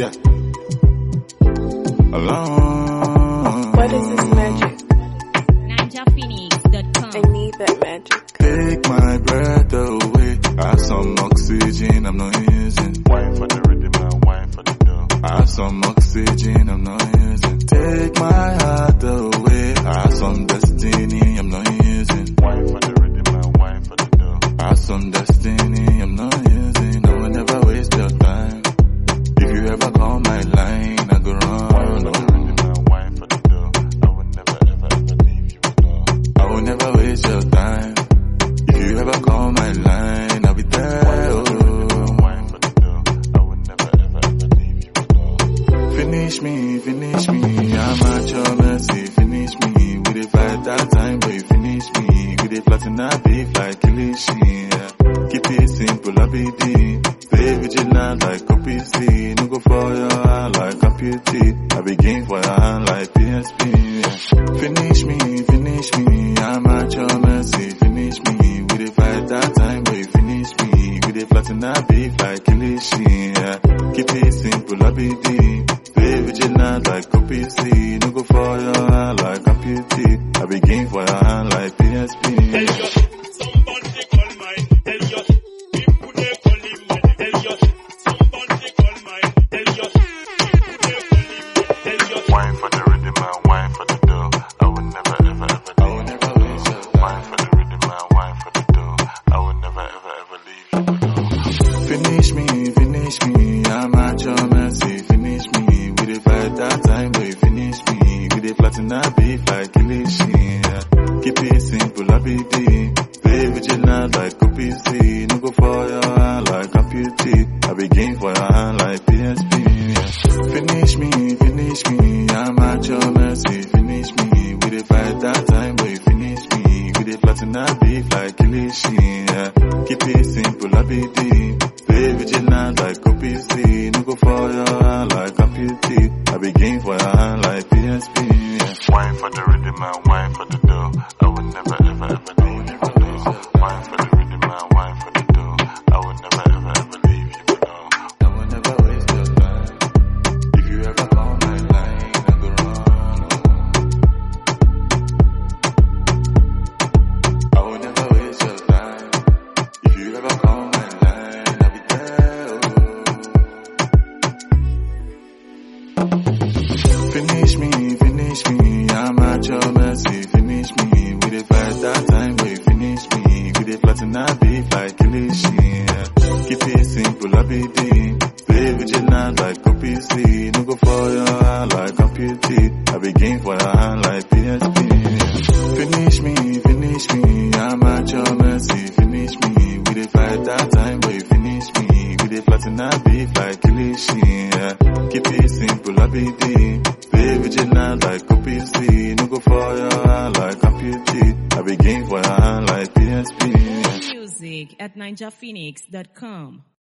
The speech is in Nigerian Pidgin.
Yeah. Alone. What is this magic? NinjaPhoenix.com. I need that magic. Take my breath away. I have some oxygen I'm not using. Wine for the rhythm and wine for the dough. I have some oxygen I'm not using. Take my heart away. I have some destiny I'm not using. Wine for the rhythm and wine for the dough. I have some destiny I'm not using. I will never waste your time. If you ever call my line, I go run. Wine for the rhythm and wine for the dough. I will never ever ever leave you alone. I will never waste your time. If you ever call my line, I'll be there. Wine for the dough. I will never ever ever leave you alone. Finish me, I'm at your mercy. Finish me, we dey fight that time, but you finish me. We dey platinum beef like Kilishi. Yeah. Keep it simple, I be D. Stay vigilant like OPC. No go for your hand like amputee. I begin for your hand like PSP. Yeah. Finish me, I'm at your mercy. Finish me, we dey fight that time, but you finish me. We dey platinum beef like Kilishi. Yeah. Keep it simple, I be D. Stay vigilant like OPC. No go for your hand like amputee. I begin for your hand like PSP. Elliot, somebody call mine. Elliot, people they call him mad. Elliot, somebody call mine. Elliot, people they call him mad. Elliot. Wine for the rhythm and wine for the dough. I will never ever ever leave you alone. Wine for the rhythm and wine for the dough. I will never ever ever leave you alone. Finish me, I'm at your mercy. Finish me, we dey fight that time, but you finish me. We dey platinum beef like Kilishi. Yeah. Keep it simple, I be D. Stay vigilant like OPC. No go for your hand like amputee. I begin for your hand like PSP. Yeah. Finish me, I'm at your mercy. Finish me, we dey fight that time, but you finish me. We dey platinum beef like Kilishi. Yeah. Keep it simple, I be D. Stay vigilant like OPC. No go for your hand like amputee. I begin for your hand like PSP. Yeah. Wine for the rhythm and wine for the dough. I will never ever ever leave you alone. Wine for the rhythm and wine for the dough. I will never ever ever leave you alone. I will never waste your time. If you ever call my line, I go run. I will never waste your time. If you ever call my line, I'll be there. Finish me, I'm at your mercy. Finish me, we dey fight that time, but you finish me. We dey platinum beef like Kilishi. Yeah. Keep it simple, I be D. Stay vigilant like OPC. No go for your hand like amputee. I begin for your hand like PSP. Yeah. Finish me, I'm at your mercy. Finish me, we dey fight that time, but you finish me. We dey platinum beef like Kilishi. Yeah. Keep it simple, I be D. Stay vigilant like OPC. No go for your hand like amputee. I begin for your hand like PSP. Music at NinjaPhoenix.com.